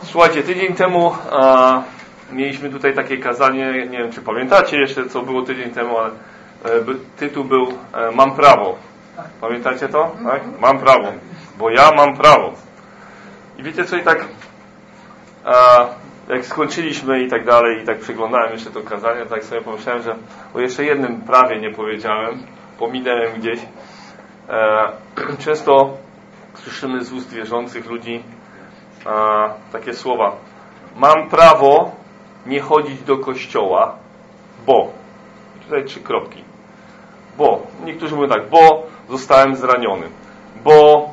Słuchajcie, tydzień temu mieliśmy tutaj takie kazanie, nie wiem czy pamiętacie jeszcze co było tydzień temu, ale tytuł był Mam prawo. Pamiętacie to? Tak? Mam prawo, bo ja mam prawo. I wiecie co, i tak jak skończyliśmy i tak dalej, i tak przeglądałem jeszcze to kazanie, tak sobie pomyślałem, że o jeszcze jednym prawie nie powiedziałem, pominąłem gdzieś. Często słyszymy z ust wierzących ludzi takie słowa: mam prawo nie chodzić do kościoła, bo. I tutaj 3 kropki. Bo. Niektórzy mówią tak: bo zostałem zraniony. Bo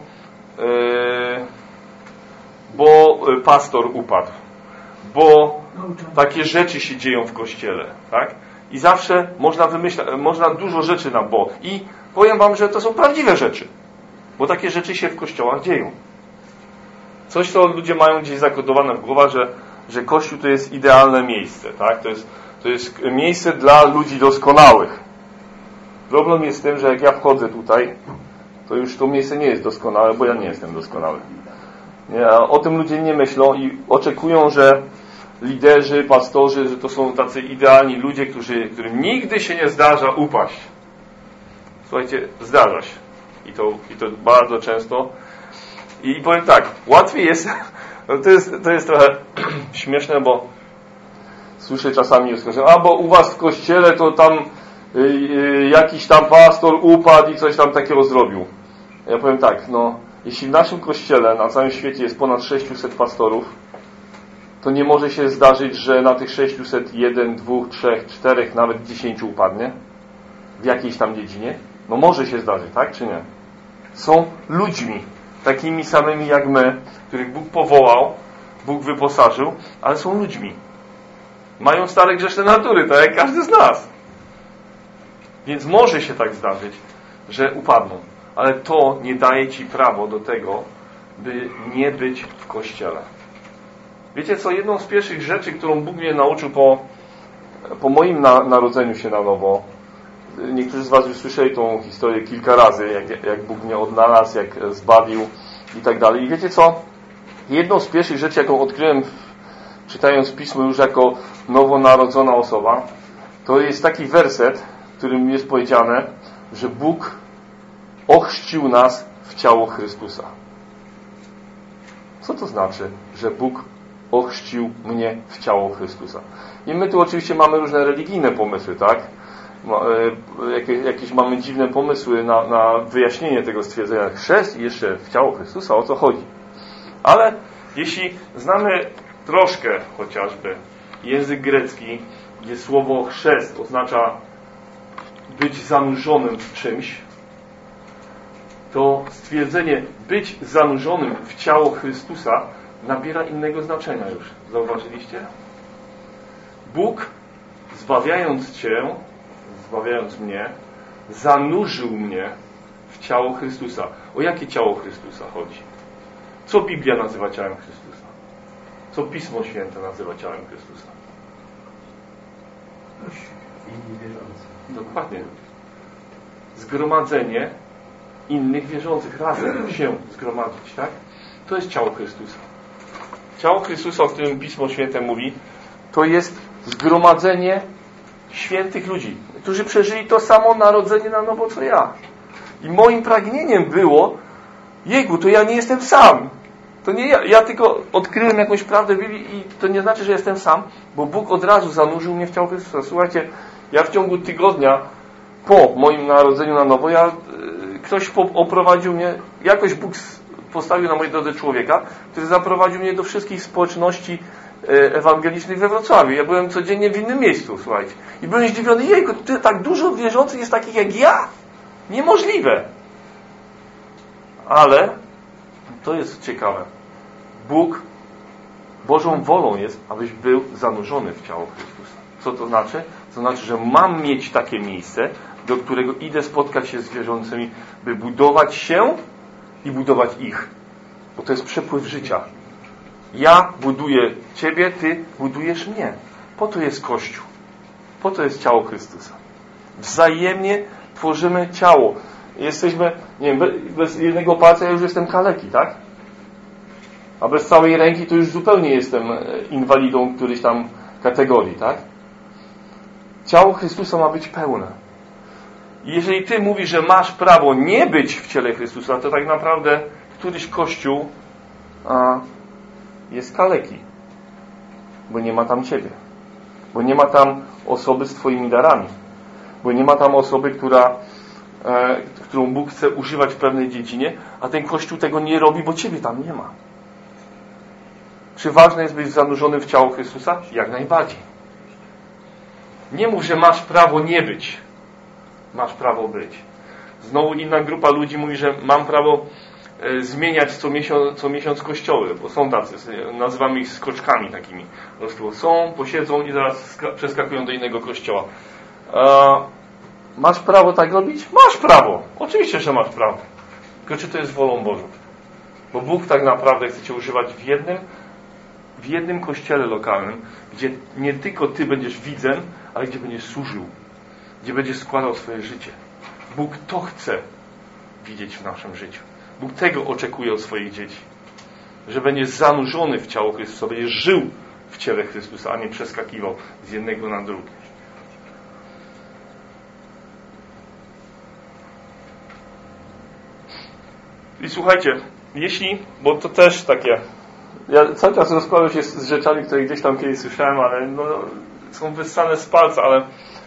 pastor upadł. Bo takie rzeczy się dzieją w kościele. Tak? I zawsze można dużo rzeczy na bo. I powiem wam, że to są prawdziwe rzeczy. Bo takie rzeczy się w kościołach dzieją. Coś, co ludzie mają gdzieś zakodowane w głowach, że Kościół to jest idealne miejsce. Tak? To jest miejsce dla ludzi doskonałych. Problem jest w tym, że jak ja wchodzę tutaj, to już to miejsce nie jest doskonałe, bo ja nie jestem doskonały. Nie, a o tym ludzie nie myślą i oczekują, że liderzy, pastorzy, że to są tacy idealni ludzie, którym nigdy się nie zdarza upaść. Słuchajcie, zdarza się. I to bardzo często. I powiem tak, łatwiej jest, to jest trochę śmieszne, bo słyszę czasami oskarżenia, bo u was w kościele to tam jakiś tam pastor upadł i coś tam takiego zrobił. Ja powiem tak, jeśli w naszym kościele na całym świecie jest ponad 600 pastorów, to nie może się zdarzyć, że na tych 600 1, 2, 3, 4, nawet 10 upadnie w jakiejś tam dziedzinie. Może się zdarzyć, tak czy nie? Są ludźmi takimi samymi jak my, których Bóg powołał, Bóg wyposażył, ale są ludźmi. Mają stare grzeszne natury, tak jak każdy z nas. Więc może się tak zdarzyć, że upadną. Ale to nie daje ci prawo do tego, by nie być w kościele. Wiecie co? Jedną z pierwszych rzeczy, którą Bóg mnie nauczył po moim narodzeniu się na nowo, niektórzy z was już słyszeli tą historię kilka razy, jak Bóg mnie odnalazł, jak zbawił i tak dalej. I wiecie co? Jedną z pierwszych rzeczy, jaką odkryłem czytając Pismo już jako nowonarodzona osoba, to jest taki werset, w którym jest powiedziane, że Bóg ochrzcił nas w ciało Chrystusa. Co to znaczy, że Bóg ochrzcił mnie w ciało Chrystusa? I my tu oczywiście mamy różne religijne pomysły, tak? Jakieś mamy dziwne pomysły na wyjaśnienie tego stwierdzenia. Chrzest i jeszcze w ciało Chrystusa, o co chodzi? Ale jeśli znamy troszkę chociażby język grecki, gdzie słowo chrzest oznacza być zanurzonym w czymś, to stwierdzenie być zanurzonym w ciało Chrystusa nabiera innego znaczenia już. Zauważyliście? Bóg, zbawiając cię, zbawiając mnie, zanurzył mnie w ciało Chrystusa. O jakie ciało Chrystusa chodzi? Co Biblia nazywa ciałem Chrystusa? Co Pismo Święte nazywa ciałem Chrystusa? Inni wierzący. Dokładnie. Zgromadzenie innych wierzących, razem się zgromadzić, tak? To jest ciało Chrystusa. Ciało Chrystusa, o którym Pismo Święte mówi, to jest zgromadzenie świętych ludzi, którzy przeżyli to samo narodzenie na nowo, co ja. I moim pragnieniem było, Jejku, to ja nie jestem sam. To nie ja tylko odkryłem jakąś prawdę w Biblii i to nie znaczy, że jestem sam, bo Bóg od razu zanurzył mnie w ciało Chrystusa. Słuchajcie, ja w ciągu tygodnia po moim narodzeniu na nowo, ktoś oprowadził mnie, jakoś Bóg postawił na mojej drodze człowieka, który zaprowadził mnie do wszystkich społeczności ewangelicznych we Wrocławiu. Ja byłem codziennie w innym miejscu, słuchajcie. I byłem zdziwiony, jejku, tak dużo wierzących jest takich jak ja? Niemożliwe. Ale to jest ciekawe. Bożą wolą jest, abyś był zanurzony w ciało Chrystusa. Co to znaczy? To znaczy, że mam mieć takie miejsce, do którego idę spotkać się z wierzącymi, by budować się i budować ich. Bo to jest przepływ życia. Ja buduję ciebie, ty budujesz mnie. Po to jest Kościół. Po to jest ciało Chrystusa. Wzajemnie tworzymy ciało. Jesteśmy, nie wiem, bez jednego palca ja już jestem kaleki, tak? A bez całej ręki to już zupełnie jestem inwalidą którejś tam kategorii, tak? Ciało Chrystusa ma być pełne. I jeżeli ty mówisz, że masz prawo nie być w ciele Chrystusa, to tak naprawdę któryś kościół jest kaleki. Bo nie ma tam ciebie. Bo nie ma tam osoby z twoimi darami. Bo nie ma tam osoby, którą Bóg chce używać w pewnej dziedzinie, a ten kościół tego nie robi, bo ciebie tam nie ma. Czy ważne jest być zanurzonym w ciało Chrystusa? Jak najbardziej. Nie mów, że masz prawo nie być. Masz prawo być. Znowu inna grupa ludzi mówi, że mam prawo zmieniać co miesiąc kościoły, bo są tacy, nazywamy ich skoczkami takimi. Po prostu są, posiedzą i zaraz przeskakują do innego kościoła. Masz prawo tak robić? Masz prawo. Oczywiście, że masz prawo. Tylko czy to jest wolą Bożą? Bo Bóg tak naprawdę chce cię używać w jednym kościele lokalnym, gdzie nie tylko ty będziesz widzem, ale gdzie będziesz służył. Gdzie będziesz składał swoje życie. Bóg to chce widzieć w naszym życiu. Bóg tego oczekuje od swoich dzieci. Że będziesz zanurzony w ciało Chrystusa, będziesz żył w ciele Chrystusa, a nie przeskakiwał z jednego na drugie. I słuchajcie, bo to też takie, ja cały czas rozkładam się z rzeczami, które gdzieś tam kiedyś słyszałem, ale są wyssane z palca, ale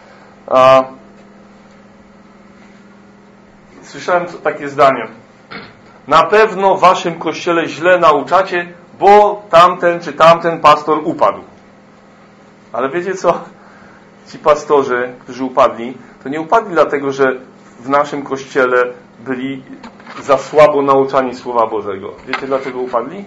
słyszałem takie zdanie. Na pewno w waszym kościele źle nauczacie, bo tamten czy tamten pastor upadł. Ale wiecie co? Ci pastorzy, którzy upadli, to nie upadli dlatego, że w naszym kościele byli za słabo nauczani Słowa Bożego. Wiecie dlaczego upadli?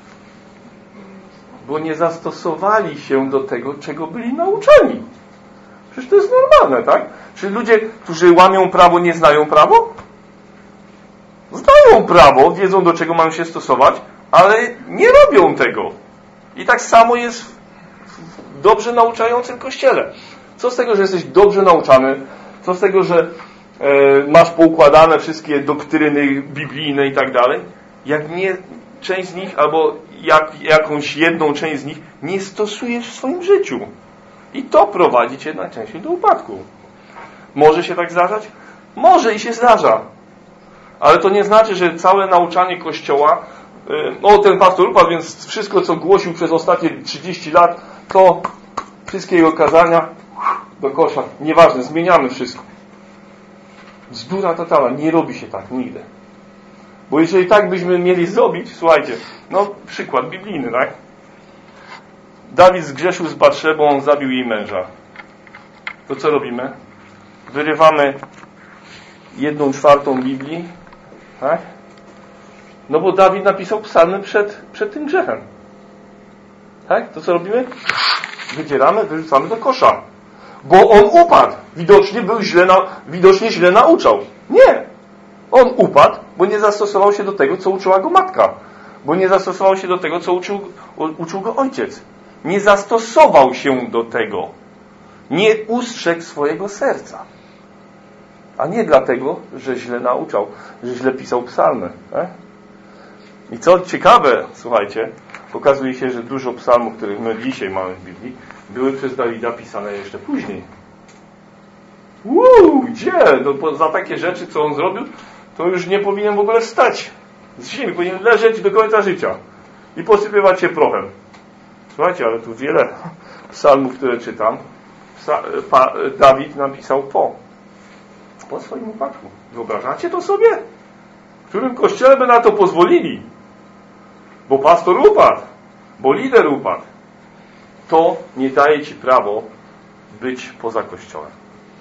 Bo nie zastosowali się do tego, czego byli nauczeni. Przecież to jest normalne, tak? Czy ludzie, którzy łamią prawo, nie znają prawo? Znają prawo, wiedzą, do czego mają się stosować, ale nie robią tego. I tak samo jest w dobrze nauczającym kościele. Co z tego, że jesteś dobrze nauczany? Co z tego, że masz poukładane wszystkie doktryny biblijne i tak dalej? Jak nie część z nich, albo jakąś jedną część z nich nie stosujesz w swoim życiu. I to prowadzi cię najczęściej do upadku. Może się tak zdarzać? Może i się zdarza. Ale to nie znaczy, że całe nauczanie Kościoła, ten pastor upadł, więc wszystko, co głosił przez ostatnie 30 lat, to wszystkie jego kazania do kosza. Nieważne, zmieniamy wszystko. Bzdura totalna. Nie robi się tak nigdy. Bo jeżeli tak byśmy mieli zrobić, słuchajcie, przykład biblijny, tak? Dawid zgrzeszył z Batszebą, zabił jej męża. To co robimy? Wyrywamy 1/4 Biblii, tak? No bo Dawid napisał psalmy przed tym grzechem. Tak? To co robimy? Wydzieramy, wyrzucamy do kosza. Bo on upadł. Widocznie źle nauczał. Nie. On upadł, bo nie zastosował się do tego, co uczyła go matka. Bo nie zastosował się do tego, co uczył go ojciec. Nie zastosował się do tego. Nie ustrzegł swojego serca. A nie dlatego, że źle nauczał, że źle pisał psalmy. I co ciekawe, słuchajcie, okazuje się, że dużo psalmów, których my dzisiaj mamy w Biblii, były przez Dawida pisane jeszcze później. Gdzie? Za takie rzeczy, co on zrobił, to już nie powinien w ogóle wstać z ziemi. Powinien leżeć do końca życia i posypywać się prochem. Słuchajcie, ale tu wiele psalmów, które czytam, Dawid napisał po swoim upadku. Wyobrażacie to sobie? W którym kościele by na to pozwolili? Bo pastor upadł, bo lider upadł. To nie daje ci prawo być poza kościołem.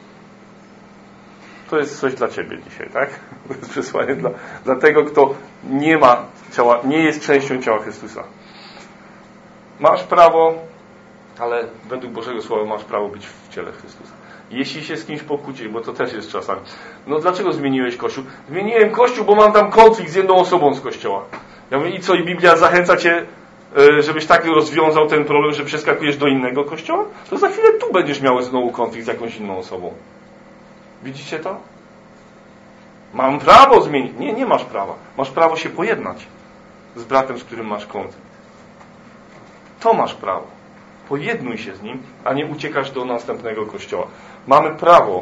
To jest coś dla ciebie dzisiaj, tak? To jest przesłanie dla tego, kto nie ma ciała, nie jest częścią ciała Chrystusa. Masz prawo, ale według Bożego Słowa masz prawo być w ciele Chrystusa. Jeśli się z kimś pokłócisz, bo to też jest czasami. Dlaczego zmieniłeś Kościół? Zmieniłem Kościół, bo mam tam konflikt z jedną osobą z Kościoła. Ja mówię, i co? I Biblia zachęca cię, żebyś tak rozwiązał ten problem, że przeskakujesz do innego Kościoła? To za chwilę tu będziesz miał znowu konflikt z jakąś inną osobą. Widzicie to? Mam prawo zmienić. Nie masz prawa. Masz prawo się pojednać. z bratem, z którym masz konflikt. To masz prawo. Pojednuj się z nim, a nie uciekasz do następnego kościoła. Mamy prawo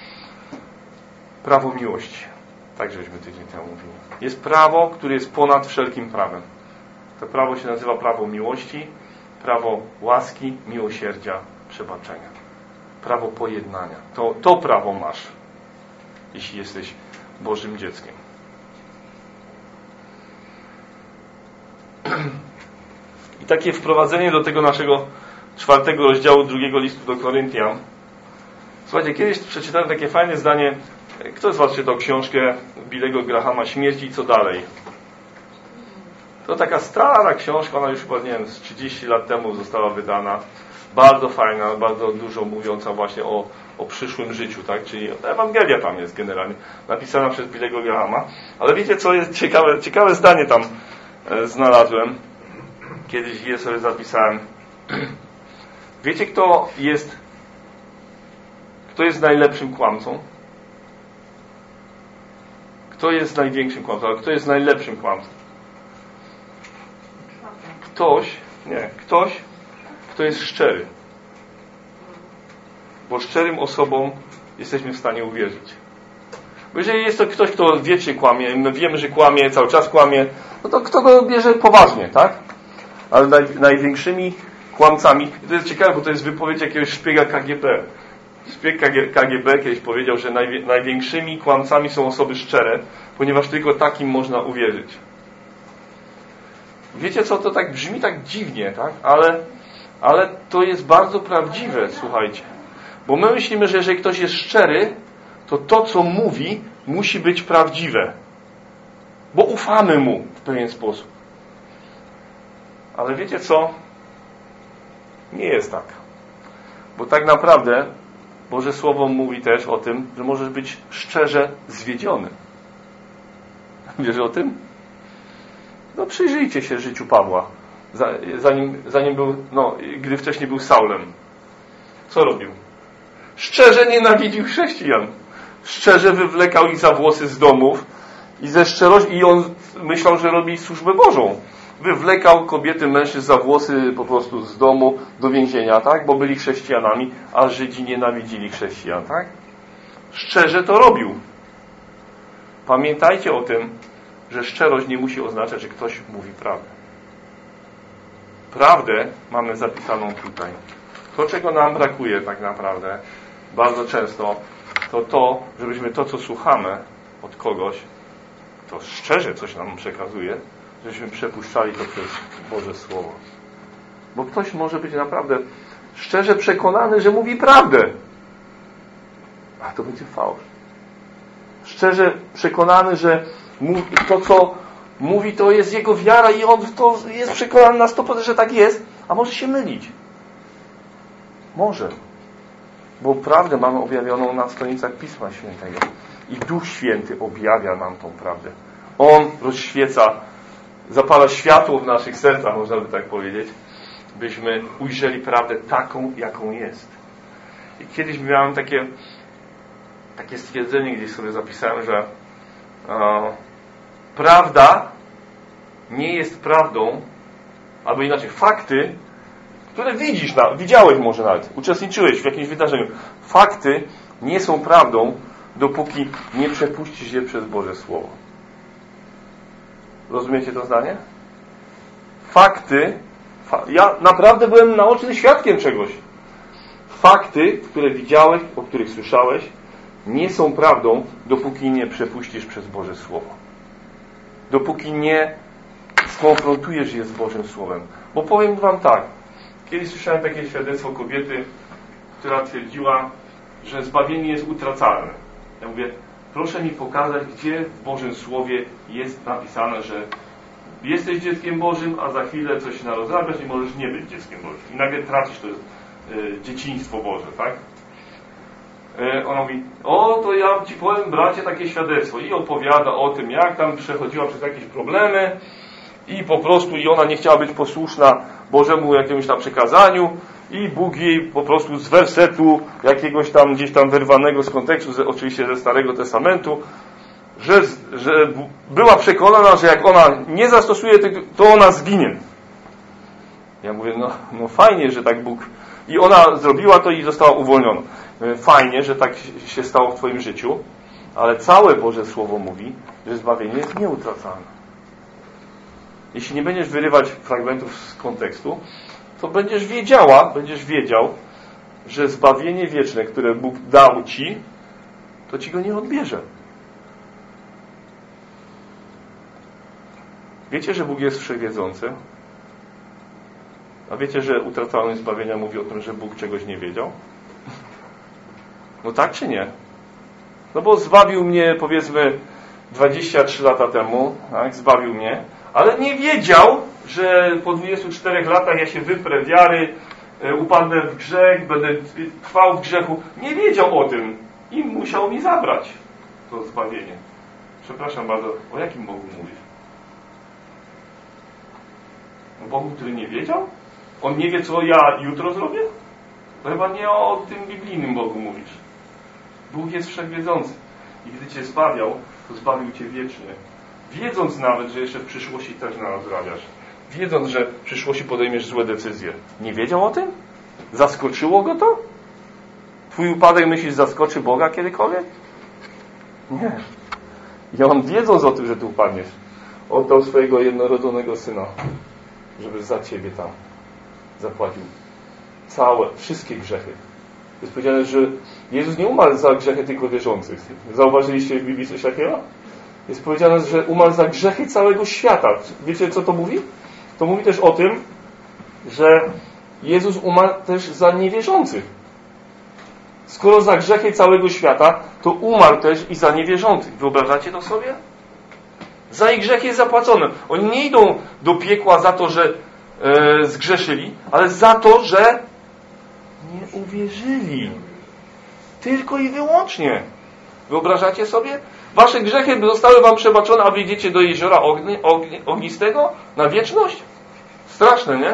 miłości. Tak żeśmy tydzień temu mówili. Jest prawo, które jest ponad wszelkim prawem. To prawo się nazywa prawo miłości, prawo łaski, miłosierdzia, przebaczenia. Prawo pojednania. To prawo masz, jeśli jesteś Bożym dzieckiem. I takie wprowadzenie do tego naszego 4 rozdziału 2 listu do Koryntian. Słuchajcie, kiedyś przeczytałem takie fajne zdanie. Kto z was czytał książkę Billego Grahama Śmierć i co dalej? To taka stara książka, ona już chyba, nie wiem, z 30 lat temu została wydana. Bardzo fajna, bardzo dużo mówiąca właśnie o przyszłym życiu, tak? Czyli Ewangelia tam jest generalnie, napisana przez Billego Grahama. Ale wiecie, co jest ciekawe? Ciekawe zdanie tam znalazłem. Kiedyś je sobie zapisałem. Wiecie, kto jest najlepszym kłamcą? Kto jest największym kłamcą? Ale kto jest najlepszym kłamcą? Ktoś, kto jest szczery. Bo szczerym osobom jesteśmy w stanie uwierzyć. Bo jeżeli jest to ktoś, kto wiecznie kłamie, my wiemy, że kłamie, cały czas kłamie, no to kto go bierze poważnie, tak? Ale największymi kłamcami, i to jest ciekawe, bo to jest wypowiedź jakiegoś szpiega KGB. Szpieg KGB kiedyś powiedział, że największymi kłamcami są osoby szczere, ponieważ tylko takim można uwierzyć. Wiecie co, to tak brzmi tak dziwnie, tak? Ale to jest bardzo prawdziwe, słuchajcie. Bo my myślimy, że jeżeli ktoś jest szczery, to co mówi, musi być prawdziwe. Bo ufamy mu w pewien sposób. Ale wiecie co? Nie jest tak. Bo tak naprawdę Boże Słowo mówi też o tym, że możesz być szczerze zwiedziony. Wiesz o tym? No przyjrzyjcie się życiu Pawła. Zanim był, gdy wcześniej był Saulem. Co robił? Szczerze nienawidził chrześcijan. Szczerze wywlekał ich za włosy z domów i on myślał, że robi służbę Bożą. Wywlekał kobiety, mężczyzn za włosy po prostu z domu do więzienia, tak? Bo byli chrześcijanami, a Żydzi nienawidzili chrześcijan, tak? Szczerze to robił. Pamiętajcie o tym, że szczerość nie musi oznaczać, że ktoś mówi prawdę. Prawdę mamy zapisaną tutaj. To, czego nam brakuje tak naprawdę, bardzo często, to, żebyśmy to, co słuchamy od kogoś, to szczerze coś nam przekazuje, żebyśmy przepuszczali to przez Boże Słowo. Bo ktoś może być naprawdę szczerze przekonany, że mówi prawdę. A to będzie fałsz. Szczerze przekonany, że to, co mówi, to jest jego wiara i on to jest przekonany na 100%, że tak jest, a może się mylić. Może. Bo prawdę mamy objawioną na stronicach Pisma Świętego. I Duch Święty objawia nam tą prawdę. On rozświeca, zapala światło w naszych sercach, można by tak powiedzieć, byśmy ujrzeli prawdę taką, jaką jest. I kiedyś miałem takie stwierdzenie, gdzieś sobie zapisałem, że prawda nie jest prawdą, albo inaczej, fakty, które widziałeś może nawet, uczestniczyłeś w jakimś wydarzeniu. Fakty nie są prawdą, dopóki nie przepuścisz je przez Boże Słowo. Rozumiecie to zdanie? Ja naprawdę byłem naocznym świadkiem czegoś. Fakty, które widziałeś, o których słyszałeś, nie są prawdą, dopóki nie przepuścisz przez Boże Słowo. Dopóki nie skonfrontujesz je z Bożym Słowem. Bo powiem wam tak, kiedyś słyszałem takie świadectwo kobiety, która twierdziła, że zbawienie jest utracalne. Ja mówię, proszę mi pokazać, gdzie w Bożym Słowie jest napisane, że jesteś dzieckiem Bożym, a za chwilę coś narozrabiasz i możesz nie być dzieckiem Bożym. I nagle tracisz to dzieciństwo Boże, tak? Ona mówi, to ja ci powiem, bracie, takie świadectwo. I opowiada o tym, jak tam przechodziła przez jakieś problemy i po prostu ona nie chciała być posłuszna Bożemu jakiemuś tam przekazaniu i Bóg jej po prostu z wersetu jakiegoś tam gdzieś tam wyrwanego z kontekstu, oczywiście ze Starego Testamentu, że była przekonana, że jak ona nie zastosuje tego, to ona zginie. Ja mówię, no fajnie, że tak Bóg... I ona zrobiła to i została uwolniona. Fajnie, że tak się stało w twoim życiu, ale całe Boże Słowo mówi, że zbawienie jest nieutracalne. Jeśli nie będziesz wyrywać fragmentów z kontekstu, to będziesz wiedział, że zbawienie wieczne, które Bóg dał ci, to ci go nie odbierze. Wiecie, że Bóg jest wszechwiedzący? A wiecie, że utracalność zbawienia mówi o tym, że Bóg czegoś nie wiedział? No tak czy nie? No bo zbawił mnie, powiedzmy, 23 lata temu, tak? Zbawił mnie, ale nie wiedział, że po 24 latach ja się wyprę wiary, upadnę w grzech, będę trwał w grzechu. Nie wiedział o tym i musiał mi zabrać to zbawienie. Przepraszam bardzo, o jakim Bogu mówisz? O Bogu, który nie wiedział? On nie wie, co ja jutro zrobię? To chyba nie o tym biblijnym Bogu mówisz. Bóg jest wszechwiedzący. I gdy cię zbawiał, to zbawił cię wiecznie. Wiedząc nawet, że jeszcze w przyszłości też nazdrawiasz. Wiedząc, że w przyszłości podejmiesz złe decyzje. Nie wiedział o tym? Zaskoczyło go to? Twój upadek, myślisz, zaskoczy Boga kiedykolwiek? Nie. I on, wiedząc o tym, że ty upadniesz, oddał swojego jednorodzonego Syna, żeby za ciebie tam zapłacił wszystkie grzechy. Jest powiedziane, że Jezus nie umarł za grzechy tylko wierzących. Zauważyliście w Biblii coś takiego? Jest powiedziane, że umarł za grzechy całego świata. Wiecie, co to mówi? To mówi też o tym, że Jezus umarł też za niewierzących. Skoro za grzechy całego świata, to umarł też i za niewierzących. Wyobrażacie to sobie? Za ich grzech jest zapłacone. Oni nie idą do piekła za to, że zgrzeszyli, ale za to, że nie uwierzyli. Tylko i wyłącznie. Wyobrażacie sobie? Wasze grzechy zostały wam przebaczone, a wy idziecie do jeziora ognistego na wieczność? Straszne, nie?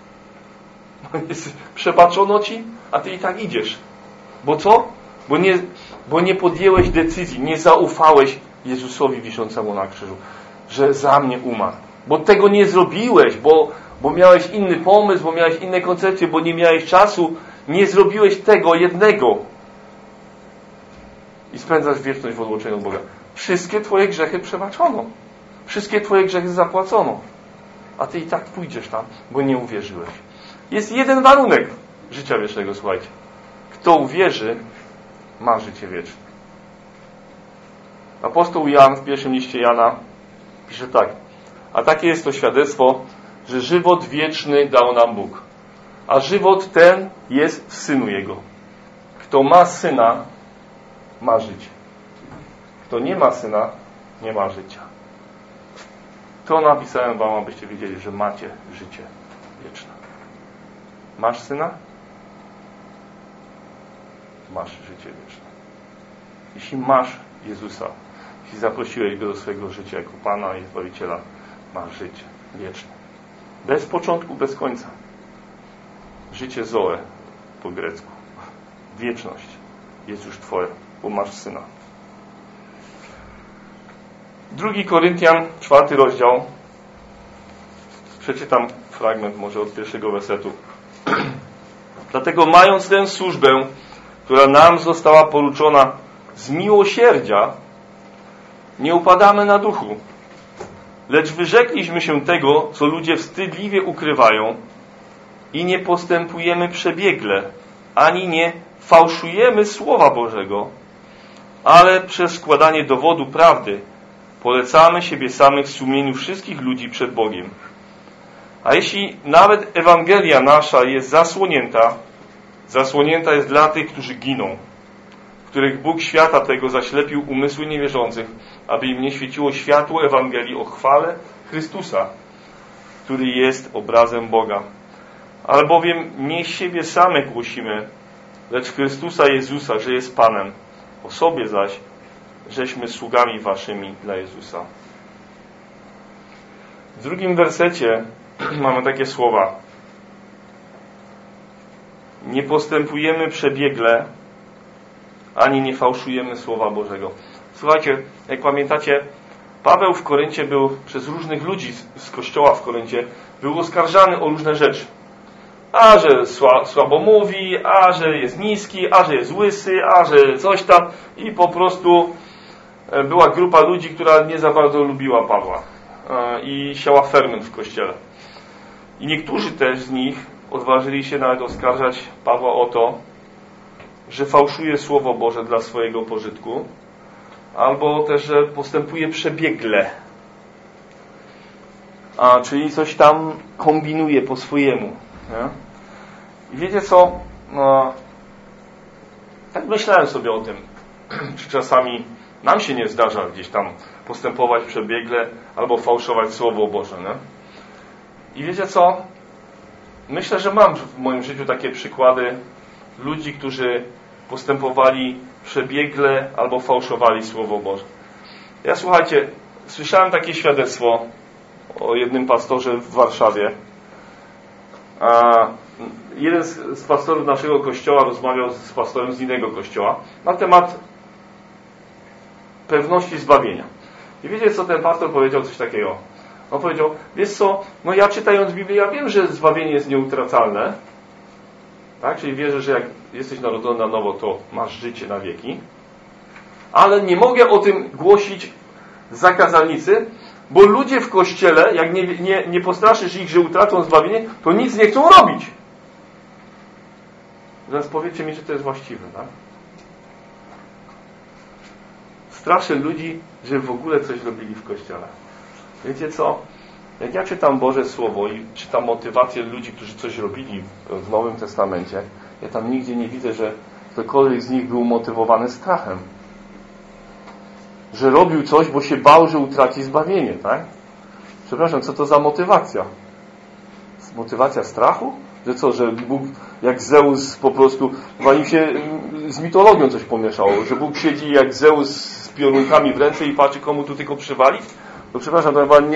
Przebaczono ci, a ty i tak idziesz. Bo co? Bo nie podjęłeś decyzji, nie zaufałeś Jezusowi wiszącemu na krzyżu, że za mnie umarł. Bo tego nie zrobiłeś, bo miałeś inny pomysł, bo miałeś inne koncepcje, bo nie miałeś czasu, nie zrobiłeś tego jednego. I spędzasz wieczność w odłączeniu od Boga. Wszystkie twoje grzechy przebaczono. Wszystkie twoje grzechy zapłacono. A ty i tak pójdziesz tam, bo nie uwierzyłeś. Jest jeden warunek życia wiecznego, słuchajcie. Kto uwierzy, ma życie wieczne. Apostoł Jan w pierwszym liście Jana pisze tak. A takie jest to świadectwo, że żywot wieczny dał nam Bóg. A żywot ten jest w Synu Jego. Kto ma Syna, ma życie. Kto nie ma Syna, nie ma życia. To napisałem wam, abyście wiedzieli, że macie życie wieczne. Masz Syna? Masz życie wieczne. Jeśli masz Jezusa, jeśli zaprosiłeś Go do swojego życia jako Pana i Zbawiciela, masz życie wieczne. Bez początku, bez końca. Życie Zoe po grecku. Wieczność jest już Twoja, bo masz Syna. 2 Koryntian, 4 rozdział. Przeczytam fragment może od pierwszego wersetu. Dlatego mając tę służbę, która nam została poruczona z miłosierdzia, nie upadamy na duchu, lecz wyrzekliśmy się tego, co ludzie wstydliwie ukrywają i nie postępujemy przebiegle, ani nie fałszujemy Słowa Bożego, ale przez składanie dowodu prawdy polecamy siebie samych w sumieniu wszystkich ludzi przed Bogiem. A jeśli nawet Ewangelia nasza jest zasłonięta jest dla tych, którzy giną, których Bóg świata tego zaślepił umysły niewierzących, aby im nie świeciło światło Ewangelii o chwale Chrystusa, który jest obrazem Boga. Albowiem nie siebie samych głosimy, lecz Chrystusa Jezusa, że jest Panem. O sobie zaś, żeśmy sługami waszymi dla Jezusa. W drugim wersecie mamy takie słowa. Nie postępujemy przebiegle, ani nie fałszujemy Słowa Bożego. Słuchajcie, jak pamiętacie, Paweł w Koryncie był przez różnych ludzi z kościoła w Koryncie był oskarżany o różne rzeczy. A że słabo mówi, a że jest niski, a że jest łysy, a że coś tam. I po prostu była grupa ludzi, która nie za bardzo lubiła Pawła i siała ferment w kościele. I niektórzy też z nich odważyli się nawet oskarżać Pawła o to, że fałszuje Słowo Boże dla swojego pożytku, albo też, że postępuje przebiegle. Czyli coś tam kombinuje po swojemu. Nie? I wiecie co? Tak myślałem sobie o tym, czy czasami nam się nie zdarza gdzieś tam postępować przebiegle albo fałszować Słowo Boże. Nie? I wiecie co? Myślę, że mam w moim życiu takie przykłady ludzi, którzy postępowali przebiegle albo fałszowali Słowo Boże. Ja, słuchajcie, słyszałem takie świadectwo o jednym pastorze w Warszawie. Jeden z pastorów naszego kościoła rozmawiał z pastorem z innego kościoła na temat pewności zbawienia. I wiecie, co ten pastor powiedział? Coś takiego. On powiedział, wiesz co, no ja czytając Biblię, ja wiem, że zbawienie jest nieutracalne. Tak? Czyli wierzę, że jak jesteś narodzony na nowo, to masz życie na wieki. Ale nie mogę o tym głosić za kazalnicy, bo ludzie w kościele, jak nie postraszysz ich, że utracą zbawienie, to nic nie chcą robić. Zaraz powiedzcie mi, że to jest właściwe, tak? Straszę ludzi, że w ogóle coś robili w kościele. Wiecie co? Jak ja czytam Boże Słowo i czytam motywację ludzi, którzy coś robili w Nowym Testamencie, ja tam nigdzie nie widzę, że ktokolwiek z nich był motywowany strachem. Że robił coś, bo się bał, że utraci zbawienie, tak? Przepraszam, co to za motywacja? Motywacja strachu? Że co, że Bóg jak Zeus po prostu, chyba im się z mitologią coś pomieszało, że Bóg siedzi jak Zeus z piorunkami w ręce i patrzy, komu tu tylko przywalić? To przepraszam, to chyba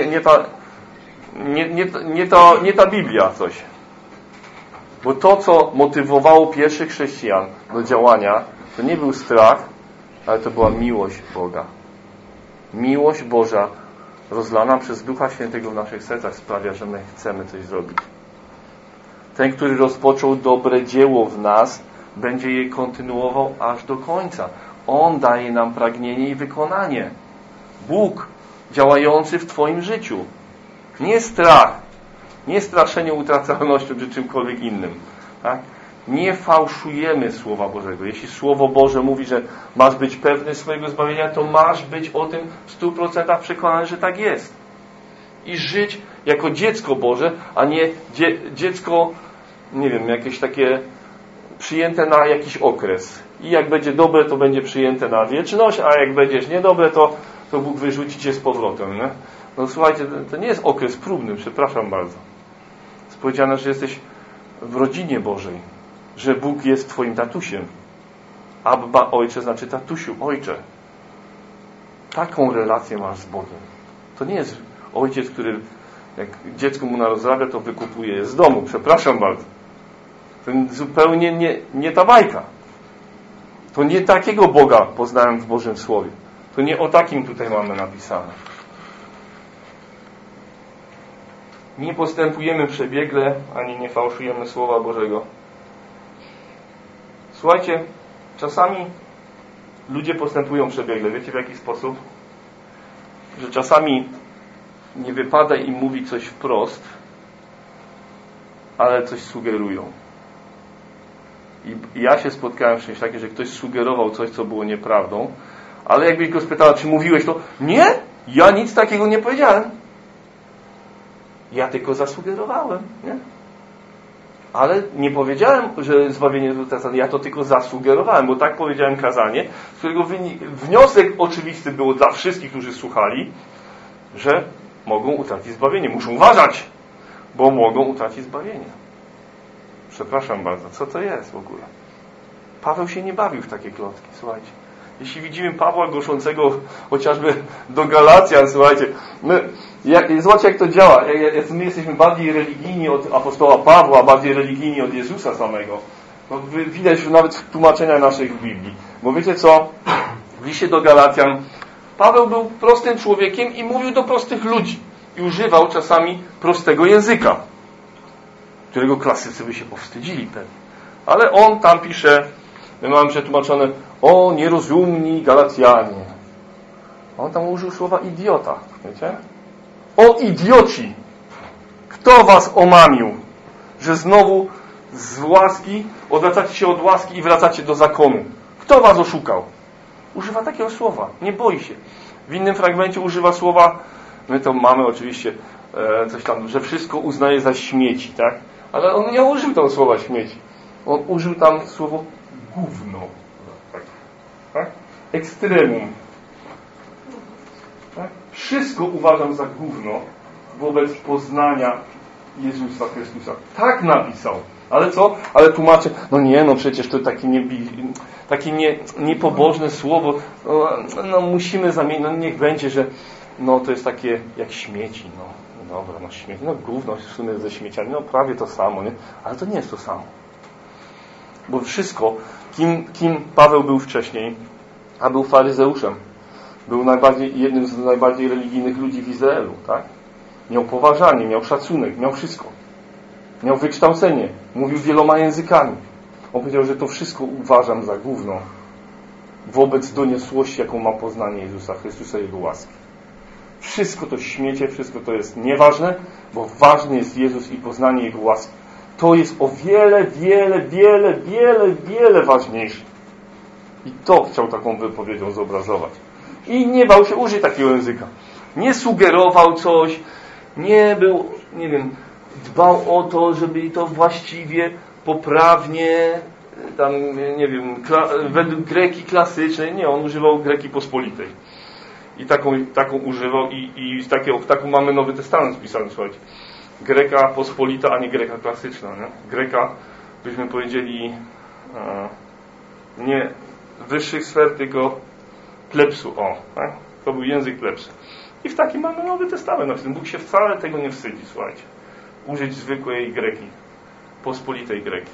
nie ta Biblia coś. Bo to, co motywowało pierwszych chrześcijan do działania, to nie był strach, ale to była miłość Boga. Miłość Boża rozlana przez Ducha Świętego w naszych sercach sprawia, że my chcemy coś zrobić. Ten, który rozpoczął dobre dzieło w nas, będzie je kontynuował aż do końca. On daje nam pragnienie i wykonanie. Bóg działający w Twoim życiu. Nie strach. Nie straszenie utracalnością czy czymkolwiek innym. Tak? Nie fałszujemy Słowa Bożego. Jeśli Słowo Boże mówi, że masz być pewny swojego zbawienia, to masz być o tym w 100% przekonany, że tak jest. I żyć jako dziecko Boże, a nie dziecko, nie wiem, jakieś takie przyjęte na jakiś okres. I jak będzie dobre, to będzie przyjęte na wieczność, a jak będziesz niedobre, to Bóg wyrzuci cię z powrotem. Nie? No słuchajcie, to nie jest okres próbny, przepraszam bardzo. Jest powiedziane, że jesteś w rodzinie Bożej, że Bóg jest twoim tatusiem. Abba, ojcze, znaczy tatusiu, ojcze. Taką relację masz z Bogiem. To nie jest ojciec, który jak dziecko mu narozrabia, to wykupuje je z domu. Przepraszam bardzo. To zupełnie nie ta bajka. To nie takiego Boga poznałem w Bożym Słowie. To nie o takim tutaj mamy napisane. Nie postępujemy przebiegle, ani nie fałszujemy Słowa Bożego. Słuchajcie, czasami ludzie postępują przebiegle. Wiecie w jaki sposób? Że czasami nie wypada im mówić coś wprost, ale coś sugerują. I ja się spotkałem z czymś takim, że ktoś sugerował coś, co było nieprawdą, ale jakbyś go spytała, czy mówiłeś to? Nie, ja nic takiego nie powiedziałem. Ja tylko zasugerowałem, nie? Ale nie powiedziałem, że zbawienie jest utracone. Ja to tylko zasugerowałem, bo tak powiedziałem kazanie, z którego wniosek oczywisty było dla wszystkich, którzy słuchali, że mogą utracić zbawienie. Muszą uważać, bo mogą utracić zbawienie. Przepraszam bardzo, co to jest w ogóle? Paweł się nie bawił w takie klocki, słuchajcie. Jeśli widzimy Pawła głoszącego chociażby do Galacjan, słuchajcie, zobaczcie jak to działa. My jesteśmy bardziej religijni od apostoła Pawła, bardziej religijni od Jezusa samego. No, widać nawet w tłumaczeniach naszych Biblii. Bo wiecie co? w liście do Galacjan Paweł był prostym człowiekiem i mówił do prostych ludzi. I używał czasami prostego języka, którego klasycy by się powstydzili pewnie. Ale on tam pisze, my mamy przetłumaczone, o nierozumni Galacjanie. On tam użył słowa idiota, wiecie? O idioci! Kto was omamił, że znowu z łaski odwracacie się od łaski i wracacie do zakonu? Kto was oszukał? Używa takiego słowa, nie boi się. W innym fragmencie używa słowa, my to mamy oczywiście coś tam, że wszystko uznaje za śmieci, tak? Ale on nie użył tam słowa śmieci. On użył tam słowo gówno. Tak? Ekstremum. Tak? Wszystko uważam za gówno wobec poznania Jezusa Chrystusa. Tak napisał. Ale co? Ale tłumaczę, przecież to takie niepobożne słowo, musimy zamienić, niech będzie, że to jest takie jak śmieci, dobra, śmieci, gówno w sumie ze śmieciami, prawie to samo, nie? Ale to nie jest to samo. Bo wszystko, kim Paweł był wcześniej, a był faryzeuszem, był jednym z najbardziej religijnych ludzi w Izraelu, tak? Miał poważanie, miał szacunek, miał wszystko. Miał wykształcenie, mówił wieloma językami. On powiedział, że to wszystko uważam za gówno wobec doniosłości, jaką ma poznanie Jezusa Chrystusa i Jego łaski. Wszystko to śmiecie, wszystko to jest nieważne, bo ważny jest Jezus i poznanie Jego łaski. To jest o wiele ważniejsze. I to chciał taką wypowiedzią zobrazować. I nie bał się użyć takiego języka. Nie sugerował coś, nie był, dbał o to, żeby to właściwie, poprawnie, według greki klasycznej. Nie, on używał greki pospolitej. I taką używał i taką mamy Nowy Testament spisany, słuchajcie. Greka pospolita, a nie greka klasyczna. Nie? Greka, byśmy powiedzieli, nie wyższych sfer, tylko plebsu. Tak? To był język plebsu. I w takim mamy Nowy Testament. Bóg się wcale tego nie wstydzi, słuchajcie. Użyć zwykłej greki, pospolitej greki.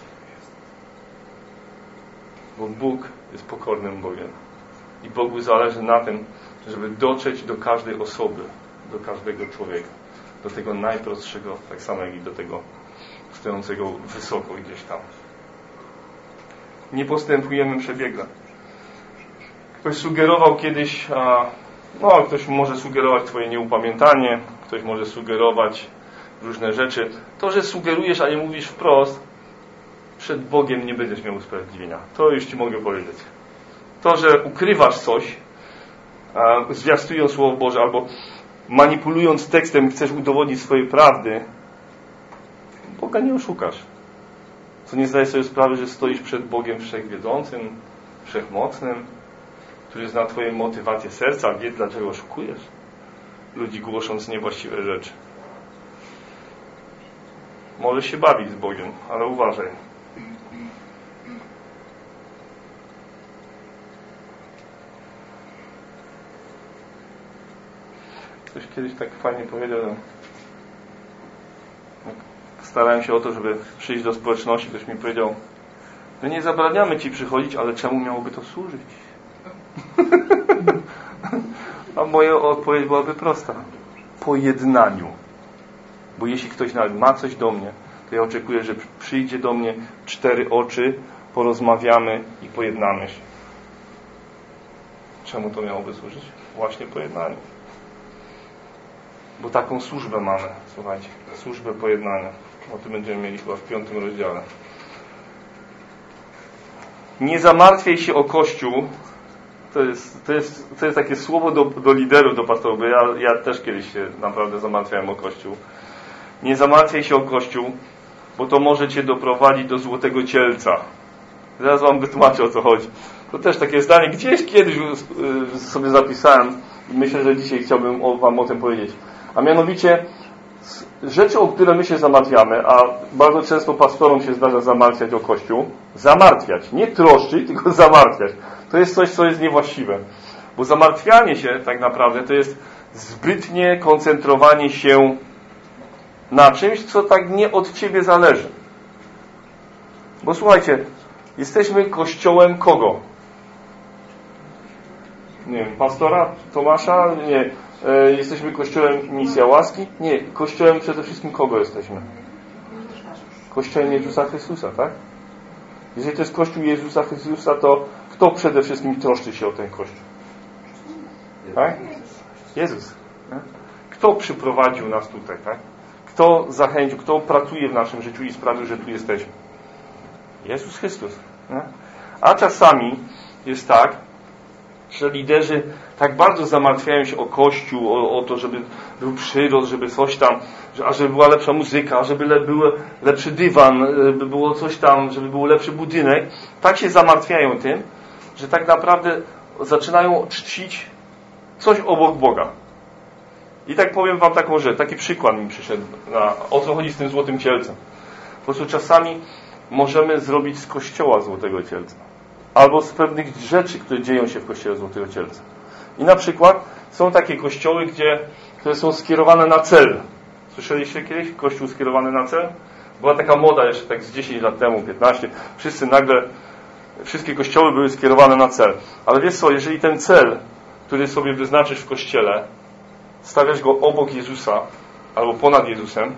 Bo Bóg jest pokornym Bogiem. I Bogu zależy na tym, żeby dotrzeć do każdej osoby, do każdego człowieka. Do tego najprostszego, tak samo jak i do tego stojącego wysoko gdzieś tam. Nie postępujemy przebiegle. Ktoś sugerował kiedyś, ktoś może sugerować twoje nieupamiętanie, ktoś może sugerować różne rzeczy. To, że sugerujesz, a nie mówisz wprost, przed Bogiem nie będziesz miał usprawiedliwienia. To już Ci mogę powiedzieć. To, że ukrywasz coś, zwiastując Słowo Boże, albo manipulując tekstem chcesz udowodnić swojej prawdy, Boga nie oszukasz. Co nie zdajesz sobie sprawy, że stoisz przed Bogiem wszechwiedzącym, wszechmocnym, który zna Twoje motywacje serca, wie, dlaczego oszukujesz ludzi, głosząc niewłaściwe rzeczy. Możesz się bawić z Bogiem, ale uważaj. Ktoś kiedyś tak fajnie powiedział, że starałem się o to, żeby przyjść do społeczności. Ktoś mi powiedział, że nie zabraniamy Ci przychodzić, ale czemu miałoby to służyć? A moja odpowiedź byłaby prosta. Pojednaniu. Bo jeśli ktoś nawet ma coś do mnie, to ja oczekuję, że przyjdzie do mnie 4 oczy, porozmawiamy i pojednamy się. Czemu to miałoby służyć? Właśnie pojednaniu. Bo taką służbę mamy, słuchajcie, służbę pojednania. O tym będziemy mieli chyba w 5 rozdziale. Nie zamartwiaj się o Kościół. To jest takie słowo do liderów, do pastorów, bo ja też kiedyś się naprawdę zamartwiałem o Kościół. Nie zamartwiaj się o Kościół, bo to może Cię doprowadzić do złotego cielca. Zaraz Wam wytłumaczę, o co chodzi. To też takie zdanie gdzieś kiedyś sobie zapisałem i myślę, że dzisiaj chciałbym Wam o tym powiedzieć. A mianowicie rzeczy, o które my się zamartwiamy, a bardzo często pastorom się zdarza zamartwiać o Kościół. Zamartwiać. Nie troszczyć, tylko zamartwiać. To jest coś, co jest niewłaściwe. Bo zamartwianie się tak naprawdę to jest zbytnie koncentrowanie się na czymś, co tak nie od Ciebie zależy. Bo słuchajcie, jesteśmy Kościołem kogo? nie wiem, pastora Tomasza? Nie. Jesteśmy Kościołem Misja Łaski? Nie. Kościołem przede wszystkim kogo jesteśmy? Kościołem Jezusa Chrystusa, tak? Jeżeli to jest Kościół Jezusa Chrystusa, to kto przede wszystkim troszczy się o ten Kościół? Tak? Jezus. Tak? Kto przyprowadził nas tutaj, tak? Kto zachęcił, kto pracuje w naszym życiu i sprawił, że tu jesteśmy? Jezus Chrystus. Tak? A czasami jest tak, że liderzy tak bardzo zamartwiają się o Kościół, o to, żeby był przyrost, żeby coś tam, żeby była lepsza muzyka, żeby był lepszy dywan, żeby było coś tam, żeby był lepszy budynek. Tak się zamartwiają tym, że tak naprawdę zaczynają czcić coś obok Boga. I tak powiem wam taką rzecz, taki przykład mi przyszedł, o co chodzi z tym złotym cielcem. Po prostu czasami możemy zrobić z Kościoła złotego cielca. Albo z pewnych rzeczy, które dzieją się w Kościele Złotego Cielca. I na przykład są takie kościoły, które są skierowane na cel. Słyszeliście kiedyś? Kościół skierowany na cel? Była taka moda jeszcze tak z 10 lat temu, 15. Wszystkie kościoły były skierowane na cel. Ale wiesz co, jeżeli ten cel, który sobie wyznaczysz w Kościele, stawiasz go obok Jezusa, albo ponad Jezusem,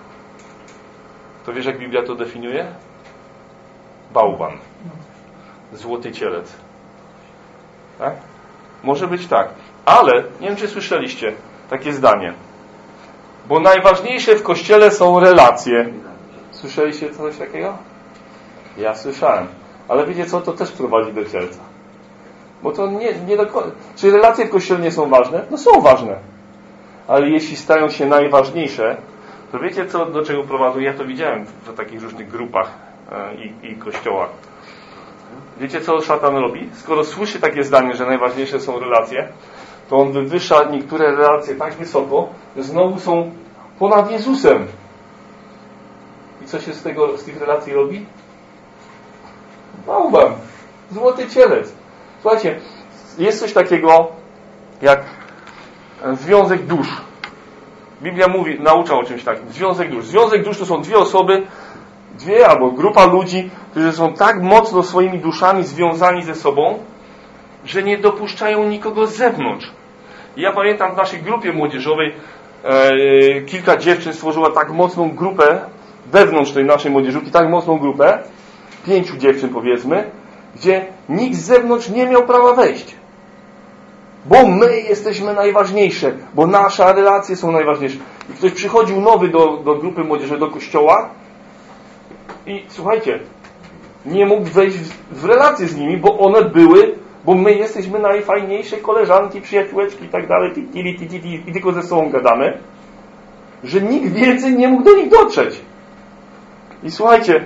to wiesz, jak Biblia to definiuje? Bałwan. Złoty cielec. Tak? Może być tak. Ale, nie wiem, czy słyszeliście takie zdanie. Bo najważniejsze w Kościele są relacje. Słyszeliście coś takiego? Ja słyszałem. Ale wiecie co? To też prowadzi do cielca. Bo to nie do końca. Czy relacje w Kościele nie są ważne? No są ważne. Ale jeśli stają się najważniejsze, to wiecie co, do czego prowadzą? Ja to widziałem w takich różnych grupach i kościołach. Wiecie, co szatan robi? Skoro słyszy takie zdanie, że najważniejsze są relacje, to on wywyższa niektóre relacje tak wysoko, że znowu są ponad Jezusem. I co się z tych relacji robi? Bałwan. Złoty cielec. Słuchajcie, jest coś takiego jak związek dusz. Biblia naucza o czymś takim. Związek dusz. Związek dusz to są dwie osoby, albo grupa ludzi, którzy są tak mocno swoimi duszami związani ze sobą, że nie dopuszczają nikogo z zewnątrz. I ja pamiętam w naszej grupie młodzieżowej kilka dziewczyn stworzyła tak mocną grupę wewnątrz tej naszej młodzieżówki, tak mocną grupę, 5 dziewczyn powiedzmy, gdzie nikt z zewnątrz nie miał prawa wejść. Bo my jesteśmy najważniejsze, bo nasze relacje są najważniejsze. I ktoś przychodził nowy do grupy młodzieżowej, do kościoła i słuchajcie, nie mógł wejść w relacje z nimi, bo my jesteśmy najfajniejsze koleżanki, przyjaciółeczki i tak dalej, i tylko ze sobą gadamy, że nikt więcej nie mógł do nich dotrzeć. I słuchajcie,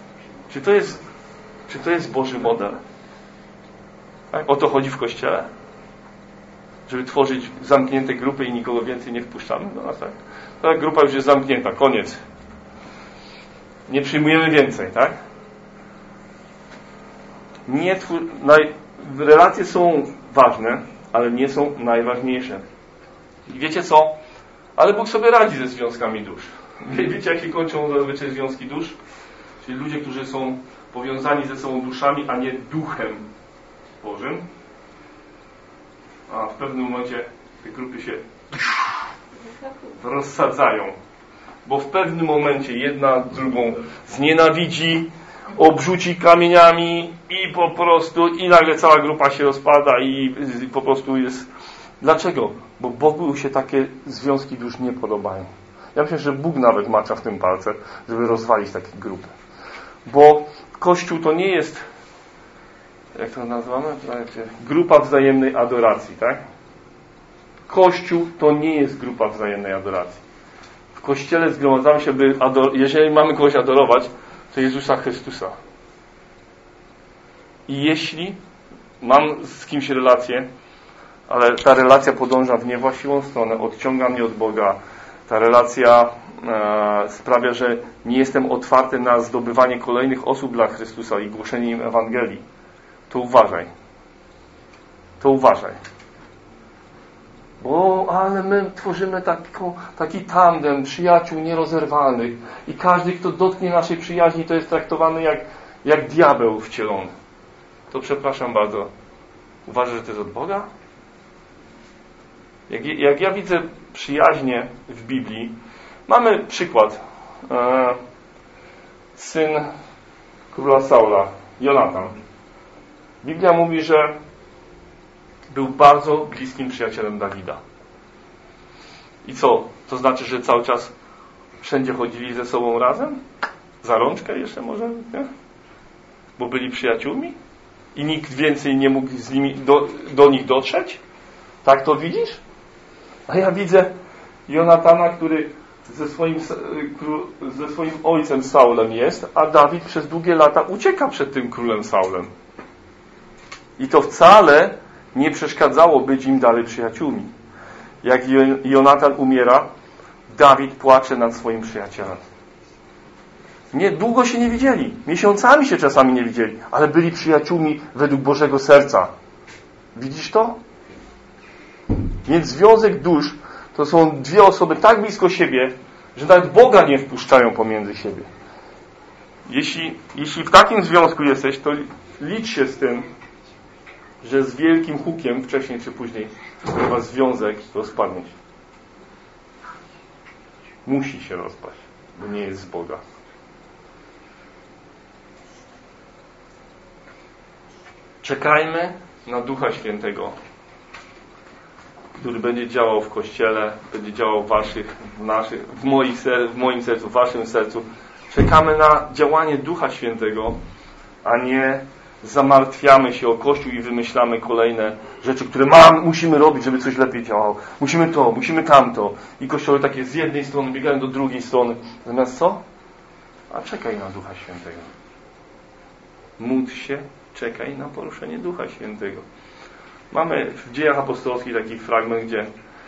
czy to jest Boży model? Tak? O to chodzi w Kościele? Żeby tworzyć zamknięte grupy i nikogo więcej nie wpuszczamy do nas, tak? Ta grupa już jest zamknięta, koniec. Nie przyjmujemy więcej, tak? Relacje są ważne, ale nie są najważniejsze. I wiecie co? Ale Bóg sobie radzi ze związkami dusz. Wiecie, jakie kończą zazwyczaj związki dusz? Czyli ludzie, którzy są powiązani ze sobą duszami, a nie duchem Bożym. A w pewnym momencie te grupy się rozsadzają. Bo w pewnym momencie jedna drugą znienawidzi, obrzuci kamieniami i nagle cała grupa się rozpada i po prostu jest... Dlaczego? Bo Bogu się takie związki dusz nie podobają. Ja myślę, że Bóg nawet macza w tym palce, żeby rozwalić takie grupy. Bo Kościół to nie jest, jak to nazywamy? Grupa wzajemnej adoracji, tak? Kościół to nie jest grupa wzajemnej adoracji. W Kościele zgromadzamy się, jeżeli mamy kogoś adorować, to Jezusa Chrystusa. I jeśli mam z kimś relację, ale ta relacja podąża w niewłaściwą stronę, odciąga mnie od Boga, ta relacja sprawia, że nie jestem otwarty na zdobywanie kolejnych osób dla Chrystusa i głoszenie im Ewangelii, to uważaj. To uważaj. Ale my tworzymy taki tandem przyjaciół nierozerwalnych i każdy, kto dotknie naszej przyjaźni, to jest traktowany jak diabeł wcielony. To przepraszam bardzo. Uważasz, że to jest od Boga? Jak ja widzę przyjaźnie w Biblii, mamy przykład. Syn króla Saula, Jonatan. Biblia mówi, że był bardzo bliskim przyjacielem Dawida. I co? To znaczy, że cały czas wszędzie chodzili ze sobą razem? Za rączkę jeszcze może? Nie? Bo byli przyjaciółmi? I nikt więcej nie mógł z nimi do nich dotrzeć? Tak to widzisz? A ja widzę Jonatana, który ze swoim ojcem Saulem jest, a Dawid przez długie lata ucieka przed tym królem Saulem. I to wcale nie przeszkadzało być im dalej przyjaciółmi. Jak Jonatan umiera, Dawid płacze nad swoim przyjacielem. Długo się nie widzieli. Miesiącami się czasami nie widzieli. Ale byli przyjaciółmi według Bożego serca. Widzisz to? Więc związek dusz to są dwie osoby tak blisko siebie, że nawet Boga nie wpuszczają pomiędzy siebie. Jeśli w takim związku jesteś, to licz się z tym, że z wielkim hukiem wcześniej czy później wasz związek rozpadnie się. Musi się rozpaść, bo nie jest z Boga. Czekajmy na Ducha Świętego, który będzie działał w Kościele, będzie działał w moim sercu, w waszym sercu. Czekamy na działanie Ducha Świętego, a nie zamartwiamy się o Kościół i wymyślamy kolejne rzeczy, które musimy robić, żeby coś lepiej działało. Musimy to, musimy tamto. I kościoły takie z jednej strony biegają do drugiej strony. Zamiast co? A czekaj na Ducha Świętego. Módl się, czekaj na poruszenie Ducha Świętego. Mamy w Dziejach Apostolskich taki fragment, gdzie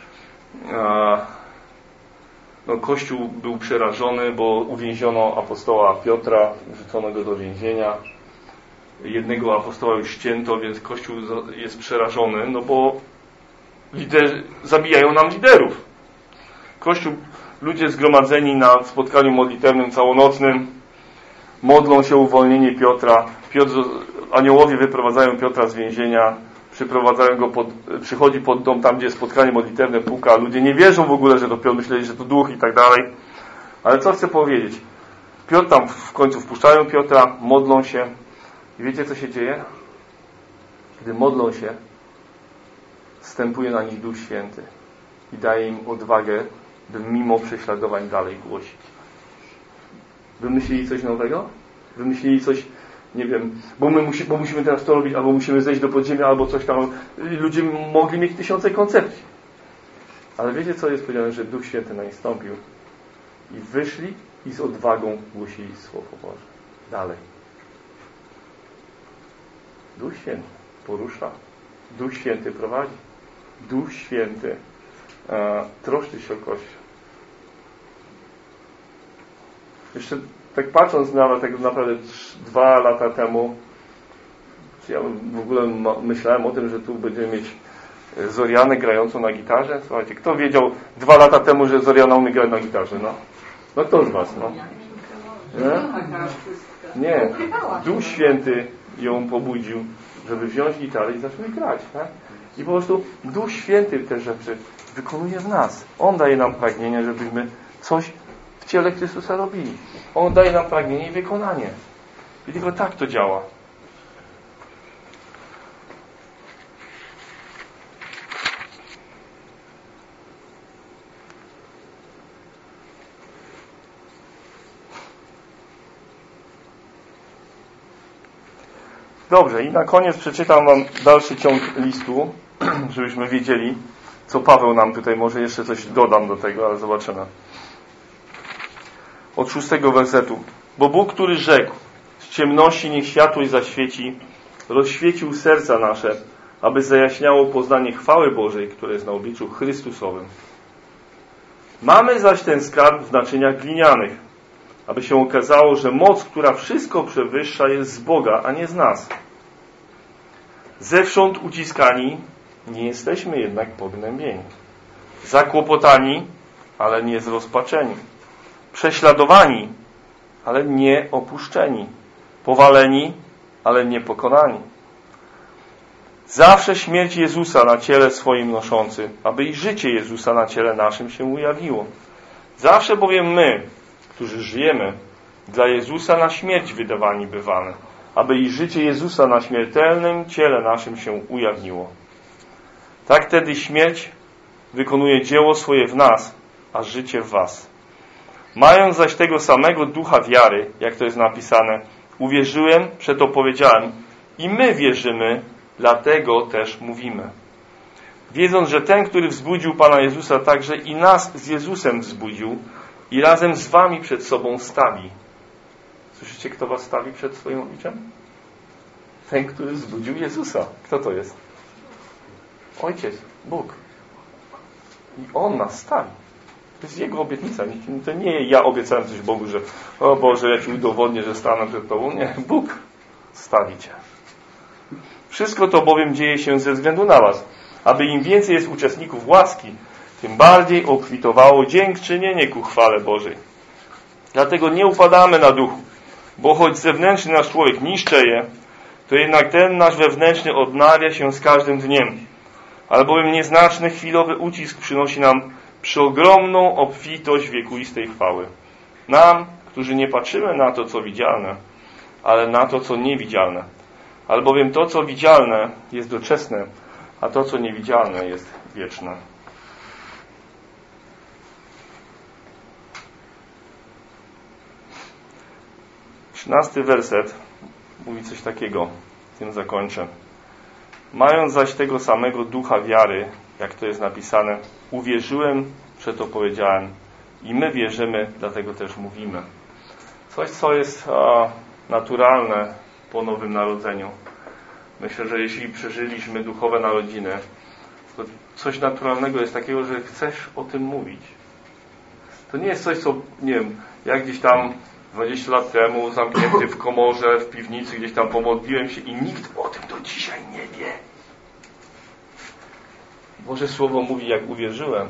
Kościół był przerażony, bo uwięziono apostoła Piotra, wrzucono go do więzienia. Jednego apostoła już ścięto, więc Kościół jest przerażony, bo zabijają nam liderów. Kościół, ludzie zgromadzeni na spotkaniu modlitewnym całonocnym, modlą się o uwolnienie Piotra. Aniołowie wyprowadzają Piotra z więzienia, przychodzi pod dom, tam gdzie jest spotkanie modlitewne, puka. Ludzie nie wierzą w ogóle, że to Piotr, myśleli, że to duch i tak dalej. Ale co chcę powiedzieć? Piotr tam w końcu wpuszczają Piotra, modlą się. I wiecie, co się dzieje? Gdy modlą się, zstępuje na nich Duch Święty i daje im odwagę, by mimo prześladowań dalej głosić. Wymyślili coś nowego? Wymyślili coś, nie wiem, bo musimy teraz to robić, albo musimy zejść do podziemia, albo coś tam. Ludzie mogli mieć tysiące koncepcji. Ale wiecie, co jest powiedziane, że Duch Święty na nich stąpił i wyszli i z odwagą głosili Słowo Boże. Dalej. Duch Święty porusza. Duch Święty prowadzi. Duch Święty troszczy się o Kościół. Jeszcze tak patrząc na tak naprawdę 2 lata temu, ja w ogóle myślałem o tym, że tu będziemy mieć Zorianę grającą na gitarze. Słuchajcie, kto wiedział 2 lata temu, że Zoriana umie grać na gitarze? No kto z was? Nie. Duch Święty ją pobudził, żeby wziąć gitarę i zacząć grać. Tak? I po prostu Duch Święty te rzeczy wykonuje w nas. On daje nam pragnienie, żebyśmy coś w ciele Chrystusa robili. On daje nam pragnienie i wykonanie. I tylko tak to działa. Dobrze, i na koniec przeczytam wam dalszy ciąg listu, żebyśmy wiedzieli, co Paweł nam tutaj, może jeszcze coś dodam do tego, ale zobaczymy. Od 6 wersetu. Bo Bóg, który rzekł, z ciemności niech światłość zaświeci, rozświecił serca nasze, aby zajaśniało poznanie chwały Bożej, które jest na obliczu Chrystusowym. Mamy zaś ten skarb w naczyniach glinianych, aby się okazało, że moc, która wszystko przewyższa, jest z Boga, a nie z nas. Zewsząd uciskani, nie jesteśmy jednak pognębieni. Zakłopotani, ale nie zrozpaczeni. Prześladowani, ale nie opuszczeni. Powaleni, ale nie pokonani. Zawsze śmierć Jezusa na ciele swoim noszący, aby i życie Jezusa na ciele naszym się ujawniło. Zawsze bowiem my, którzy żyjemy, dla Jezusa na śmierć wydawani bywamy, aby i życie Jezusa na śmiertelnym ciele naszym się ujawniło. Tak wtedy śmierć wykonuje dzieło swoje w nas, a życie w was. Mając zaś tego samego ducha wiary, jak to jest napisane, uwierzyłem, przeto powiedziałem, i my wierzymy, dlatego też mówimy. Wiedząc, że ten, który wzbudził Pana Jezusa, także i nas z Jezusem wzbudził i razem z wami przed sobą stawi. Słyszycie, kto was stawi przed swoim obliczem? Ten, który wzbudził Jezusa. Kto to jest? Ojciec, Bóg. I On nas stawi. To jest Jego obietnica. To nie ja obiecałem coś Bogu, że o Boże, ja Ci udowodnię, że stanę przed Tobą. Nie, Bóg stawi Cię. Wszystko to bowiem dzieje się ze względu na was, aby im więcej jest uczestników łaski, tym bardziej obfitowało dziękczynienie ku chwale Bożej. Dlatego nie upadamy na duchu, bo choć zewnętrzny nasz człowiek niszczeje, to jednak ten nasz wewnętrzny odnawia się z każdym dniem. Albowiem nieznaczny chwilowy ucisk przynosi nam przeogromną obfitość wiekuistej chwały. Nam, którzy nie patrzymy na to, co widzialne, ale na to, co niewidzialne. Albowiem to, co widzialne, jest doczesne, a to, co niewidzialne, jest wieczne. 13 werset mówi coś takiego, tym zakończę. Mając zaś tego samego ducha wiary, jak to jest napisane, uwierzyłem, przeto powiedziałem, i my wierzymy, dlatego też mówimy. Coś, co jest naturalne po Nowym Narodzeniu. Myślę, że jeśli przeżyliśmy duchowe narodziny, to coś naturalnego jest takiego, że chcesz o tym mówić. To nie jest coś, co, nie wiem, jak gdzieś tam 20 lat temu zamknięty w komorze, w piwnicy, gdzieś tam pomodliłem się i nikt o tym do dzisiaj nie wie. Boże Słowo mówi, jak uwierzyłem,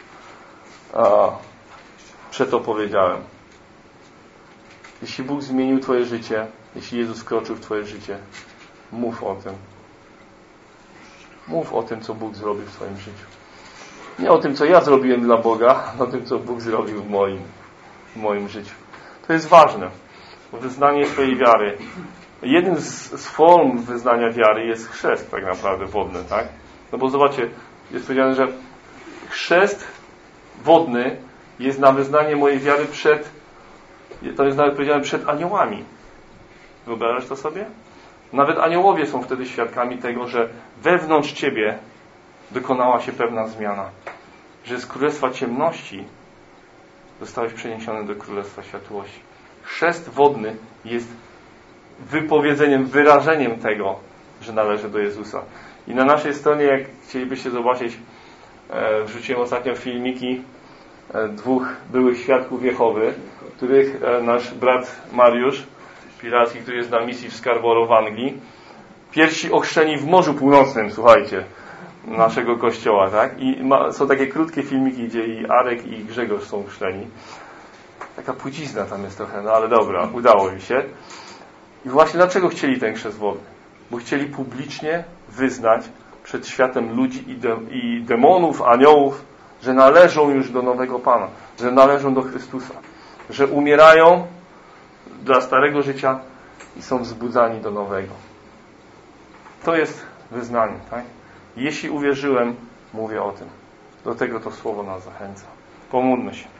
przeto powiedziałem. Jeśli Bóg zmienił Twoje życie, jeśli Jezus wkroczył w Twoje życie, mów o tym. Mów o tym, co Bóg zrobił w Twoim życiu. Nie o tym, co ja zrobiłem dla Boga, ale o tym, co Bóg zrobił w moim życiu. To jest ważne, bo wyznanie swojej wiary. Jednym z form wyznania wiary jest chrzest, tak naprawdę wodny, tak? No bo zobaczcie, jest powiedziane, że chrzest wodny jest na wyznanie mojej wiary to jest nawet powiedziane przed aniołami. Wyobrażasz to sobie? Nawet aniołowie są wtedy świadkami tego, że wewnątrz Ciebie dokonała się pewna zmiana. Że z królestwa ciemności zostałeś przeniesiony do królestwa światłości. Chrzest wodny jest wypowiedzeniem, wyrażeniem tego, że należy do Jezusa. I na naszej stronie, jak chcielibyście zobaczyć, wrzuciłem ostatnio filmiki 2 byłych świadków Jehowy, których nasz brat Mariusz Piracki, który jest na misji w Scarborough w Anglii, pierwsi ochrzczeni w Morzu Północnym, słuchajcie, naszego kościoła, tak? I są takie krótkie filmiki, gdzie i Arek, i Grzegorz są chrzczeni. Taka płcizna tam jest trochę, no ale dobra, udało mi się. I właśnie dlaczego chcieli ten chrzest wodny? Bo chcieli publicznie wyznać przed światem ludzi i demonów, aniołów, że należą już do nowego Pana, że należą do Chrystusa, że umierają dla starego życia i są wzbudzani do nowego. To jest wyznanie, tak? Jeśli uwierzyłem, mówię o tym. Do tego to słowo nas zachęca. Pomódlmy się.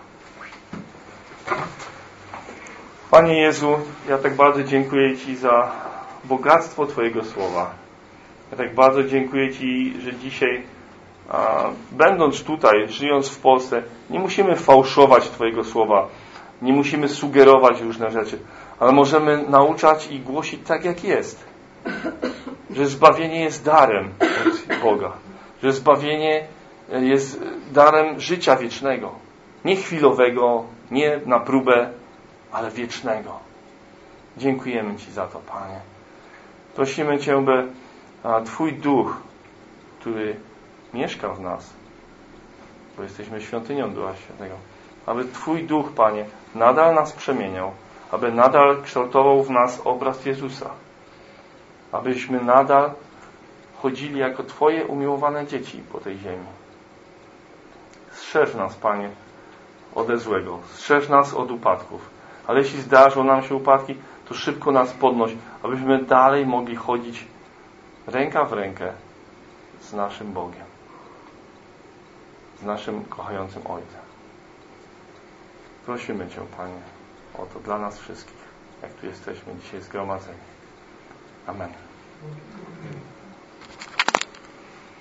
Panie Jezu, ja tak bardzo dziękuję Ci za bogactwo Twojego słowa. Ja tak bardzo dziękuję Ci, że dzisiaj, będąc tutaj, żyjąc w Polsce, nie musimy fałszować Twojego słowa, nie musimy sugerować różne rzeczy, ale możemy nauczać i głosić tak, jak jest. Że zbawienie jest darem od Boga. Że zbawienie jest darem życia wiecznego. Nie chwilowego, nie na próbę, ale wiecznego. Dziękujemy Ci za to, Panie. Prosimy Cię, by Twój Duch, który mieszka w nas, bo jesteśmy świątynią Ducha Świętego, aby Twój Duch, Panie, nadal nas przemieniał, aby nadal kształtował w nas obraz Jezusa. Abyśmy nadal chodzili jako Twoje umiłowane dzieci po tej ziemi. Strzeż nas, Panie, ode złego. Strzeż nas od upadków. Ale jeśli zdarzą nam się upadki, to szybko nas podnoś, abyśmy dalej mogli chodzić ręka w rękę z naszym Bogiem. Z naszym kochającym Ojcem. Prosimy Cię, Panie, o to dla nas wszystkich, jak tu jesteśmy dzisiaj zgromadzeni. Amen.